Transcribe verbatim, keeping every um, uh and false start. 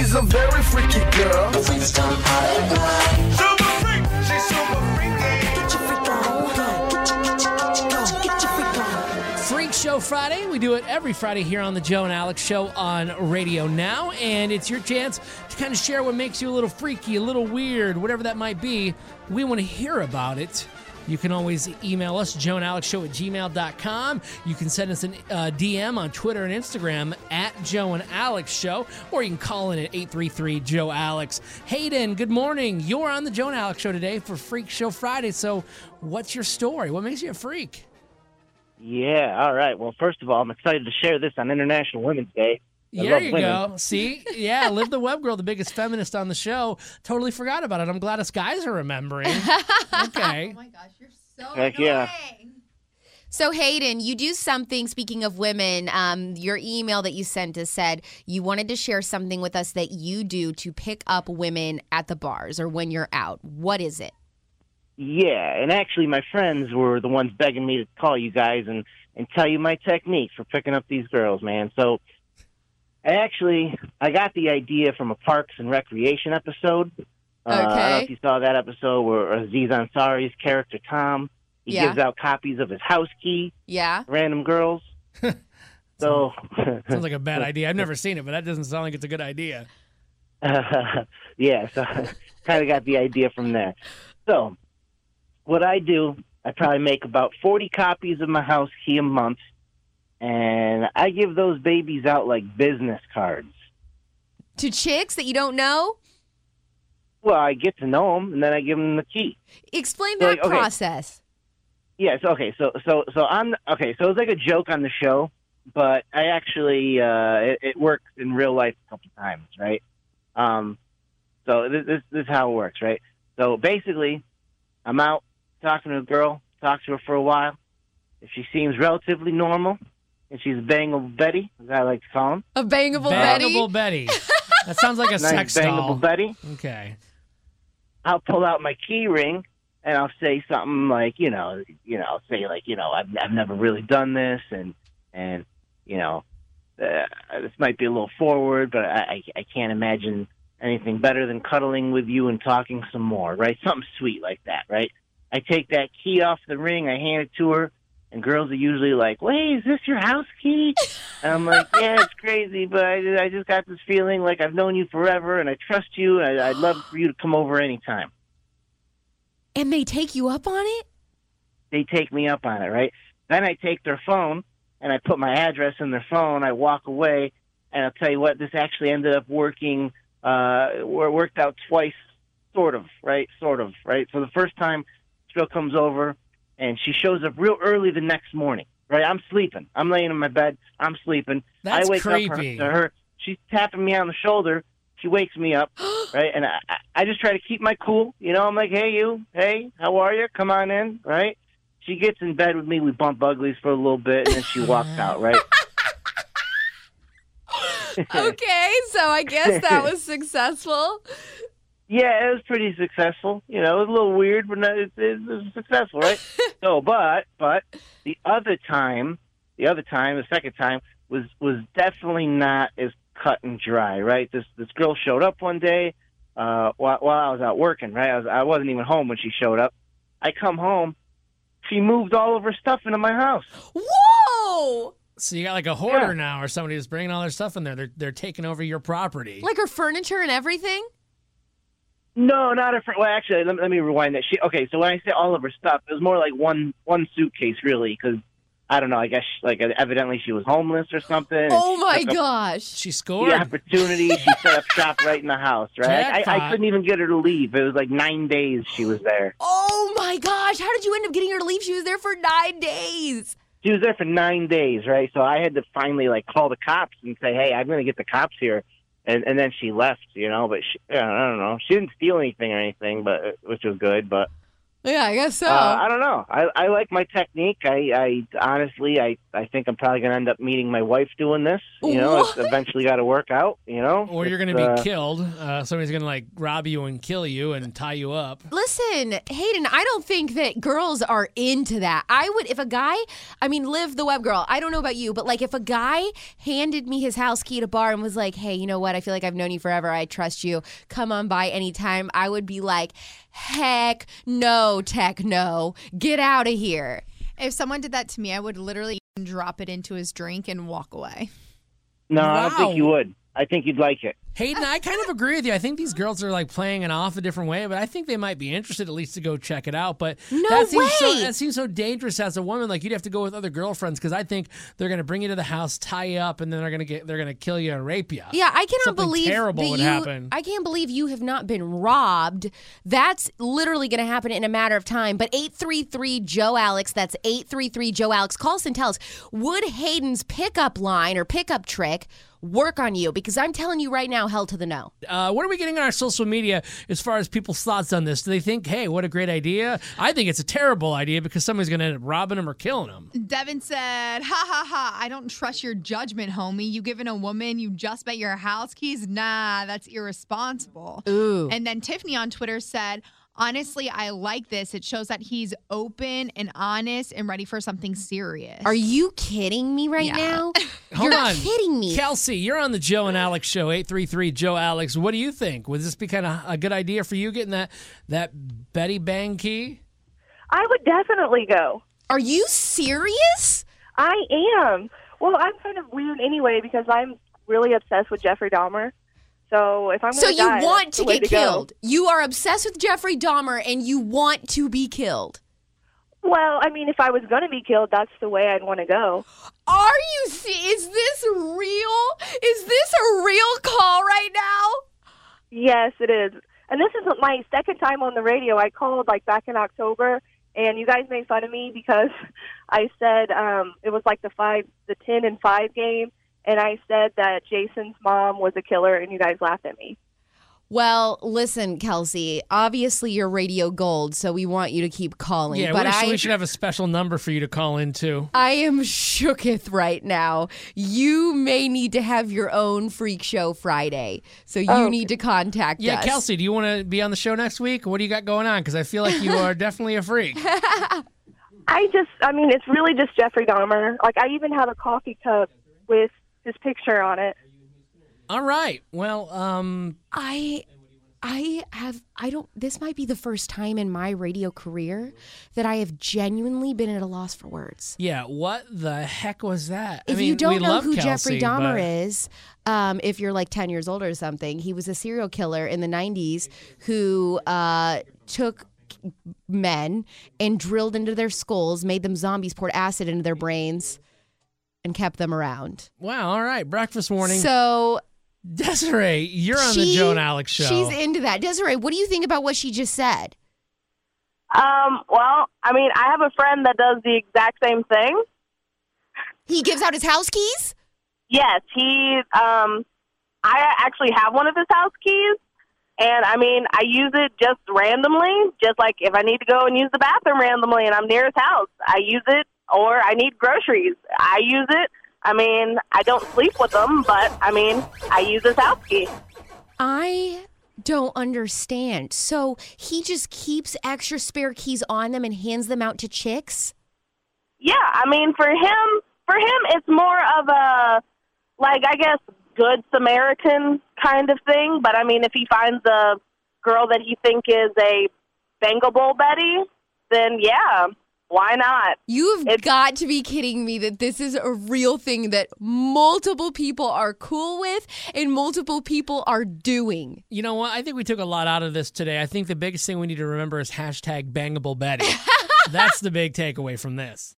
She's a very freaky girl. Freaks come out at night. Super freak, she's super freaky. Get your freak on, go, get your, get your, go, get your freak on. Freak Show Friday. We do it every Friday here on the Joe and Alex Show on Radio Now, and it's your chance to kind of share what makes you a little freaky, a little weird, whatever that might be. We want to hear about it. You can always email us, joe and alex show at gmail dot com. You can send us a uh, D M on Twitter and Instagram at Joe and Alex Show, or you can call in at eight three three, Joe Alex. Hayden, good morning. You're on the Joe and Alex Show today for Freak Show Friday. So what's your story? What makes you a freak? Yeah, all right. Well, first of all, I'm excited to share this on International Women's Day. I There love you women. go. See? Yeah, Liv the Web Girl, the biggest feminist on the show. Totally forgot about it. I'm glad us guys are remembering. Okay. Oh my gosh, you're so Heck annoying. yeah. So Hayden, you do something, speaking of women, um, your email that you sent us said you wanted to share something with us that you do to pick up women at the bars or when you're out. What is it? Yeah, and actually my friends were the ones begging me to call you guys and, and tell you my technique for picking up these girls, man. So I actually, I got the idea from a Parks and Recreation episode. Uh, I don't know Okay. if you saw that episode where Aziz Ansari's character, Tom, he Yeah. gives out copies of his house key Yeah. to random girls. So, Sounds like a bad idea. I've never seen it, but that doesn't sound like it's a good idea. yeah, so kind of got the idea from there. So what I do, I probably make about forty copies of my house key a month, and I give those babies out like business cards. To chicks that you don't know? Well, I get to know them, and then I give them the key. Explain So, that like, okay. process. Yes, okay. So, so, so I'm okay. So it's like a joke on the show, but I actually uh, it, it works in real life a couple times, right? Um, so this, this this is how it works, right? So basically, I'm out talking to a girl, talk to her for a while. If she seems relatively normal, and she's a bangable Betty, as I like to call them, A bangable Betty? Bangable Betty. That sounds like a nice sex bangable doll. Betty, Okay. I'll pull out my key ring and I'll say something like, you know, you know, I'll say like, you know, I've I've never really done this, and and you know, uh, this might be a little forward, but I I can't imagine anything better than cuddling with you and talking some more, right? Something sweet like that, right? I take that key off the ring, I hand it to her, and girls are usually like, "Wait, is this your house key?" And I'm like, "Yeah, it's crazy, but I, I just got this feeling like I've known you forever, and I trust you, and I, I'd love for you to come over anytime." And they take you up on it? They take me up on it, right? Then I take their phone, and I put my address in their phone. I walk away, and I'll tell you what, this actually ended up working, uh, wor- worked out twice, sort of, right? Sort of, right? So the first time, this girl comes over, and she shows up real early the next morning, right? I'm sleeping. I'm laying in my bed. I'm sleeping. That's I wake creepy. up her, to her. She's tapping me on the shoulder. She wakes me up, right? And I, I just try to keep my cool. You know, I'm like, "Hey, you. Hey, how are you? Come on in," right? She gets in bed with me. We bump uglies for a little bit, and then she walks out, right? Okay, so I guess that was successful. Yeah, it was pretty successful. You know, it was a little weird, but no, it, it was successful, right? So, but but the other time, the other time, the second time was was definitely not as cut and dry, right? This this girl showed up one day uh, while while I was out working, right? I was I wasn't even home when she showed up. I come home, she moved all of her stuff into my house. Whoa! So you got like a hoarder Yeah. now, or somebody who's bringing all their stuff in there. They're they're taking over your property. Like her furniture and everything? No, not a friend. Well, actually, let, me- let me rewind that. She okay. So when I say all of her stuff, it was more like one one suitcase, really, because I don't know. I guess like evidently she was homeless or something. and Oh she my took up gosh. She The scored. opportunity, she set up shop right in the house. Right, I, I Jackpot. couldn't even get her to leave. It was like nine days she was there. Oh my gosh. How did you end up getting her to leave? She was there for nine days. She was there for nine days, right? So I had to finally like call the cops and say, "Hey, I'm going to get the cops here." And and then she left, you know. But she, I don't know. She didn't steal anything or anything, but which was good. But Yeah, I guess so. Uh, I don't know. I, I like my technique. I, I honestly, I, I think I'm probably going to end up meeting my wife doing this. You know, What? it's eventually got to work out. You know, Or you're It's, going to be uh, killed. Uh, somebody's going to like rob you and kill you and tie you up. Listen, Hayden, I don't think that girls are into that. I would, if a guy, I mean, Liv the web girl, I don't know about you, but like if a guy handed me his house key to bar and was like, hey, you know what? I feel like I've known you forever. I trust you. Come on by anytime. I would be like, heck no, tech no. Get out of here. If someone did that to me, I would literally drop it into his drink and walk away. No, I don't Wow. think you would. I think you'd like it. Hayden, I kind of agree with you. I think these girls are like playing it off a different way, but I think they might be interested at least to go check it out. But No that seems so way. that seems so dangerous as a woman. Like you'd have to go with other girlfriends because I think they're going to bring you to the house, tie you up, and then they're going to get they're going to kill you and rape you. Yeah, I cannot Something believe terrible that would you, happen. I can't believe you have not been robbed. That's literally going to happen in a matter of time. But eight three three Joe Alex, that's eight three three Joe Alex. Call us and tell us, would Hayden's pickup line or pickup trick work on you? Because I'm telling you right now, hell to the no. Uh, what are we getting on our social media as far as people's thoughts on this? Do they think, hey, what a great idea? I think it's a terrible idea because somebody's going to end up robbing them or killing them. Devin said, ha ha ha, I don't trust your judgment, homie. You giving a woman you just met your house keys? Nah, that's irresponsible. Ooh. And then Tiffany on Twitter said, honestly, I like this. It shows that he's open and honest and ready for something serious. Are you kidding me right Yeah. now? Hold You're on. kidding me. Kelsey, you're on the Joe and Alex show, eight three three Joe Alex. What do you think? Would this be kind of a good idea for you getting that, that Betty Bang key? I would definitely go. Are you serious? I am. Well, I'm kind of weird anyway because I'm really obsessed with Jeffrey Dahmer. So if I'm So gonna you die, want that's to the way get to go. killed. You are obsessed with Jeffrey Dahmer and you want to be killed. Well, I mean, if I was going to be killed, that's the way I'd want to go. Are you see? Is this real? Is this a real call right now? Yes, it is. And this is my second time on the radio. I called like back in October, and you guys made fun of me because I said um, it was like the five, the ten and five game, and I said that Jason's mom was a killer, and you guys laughed at me. Well, listen, Kelsey. Obviously, you're radio gold, so we want you to keep calling. Yeah, but we, should, I, we should have a special number for you to call into. I am shooketh right now. You may need to have your own freak show Friday, so you Oh. need to contact Yeah, us. Kelsey, do you want to be on the show next week? What do you got going on? Because I feel like you are definitely a freak. I just, I mean, it's really just Jeffrey Dahmer. Like, I even have a coffee cup with his picture on it. All right. Well, um, I I have I don't this might be the first time in my radio career that I have genuinely been at a loss for words. yeah, what the heck was that? I If mean, you don't we know love who Kelsey, Jeffrey Dahmer but- is, um, if you're like ten years old or something, he was a serial killer in the nineties who uh, took men and drilled into their skulls, made them zombies, poured acid into their brains, and kept them around. Wow, all right. Breakfast morning. So Desiree, you're on the she- Joe and Alex show. she's into that. Desiree, what do you think about what she just said? Um, well, I mean, I have a friend that does the exact same thing. He gives out his house keys? Yes, he, um, I actually have one of his house keys. And, I mean, I use it just randomly, just like if I need to go and use the bathroom randomly and I'm near his house, I use it, or I need groceries, I use it. I mean, I don't sleep with him, but, I mean, I use his house key. I don't understand. So he just keeps extra spare keys on them and hands them out to chicks? Yeah, I mean, for him, for him, it's more of a, like, I guess, good Samaritan kind of thing. But, I mean, if he finds a girl that he think is a bangable Betty, then, yeah, why not? You've It's- got to be kidding me that this is a real thing that multiple people are cool with and multiple people are doing. You know what? I think we took a lot out of this today. I think the biggest thing we need to remember is hashtag bangable Betty. That's the big takeaway from this.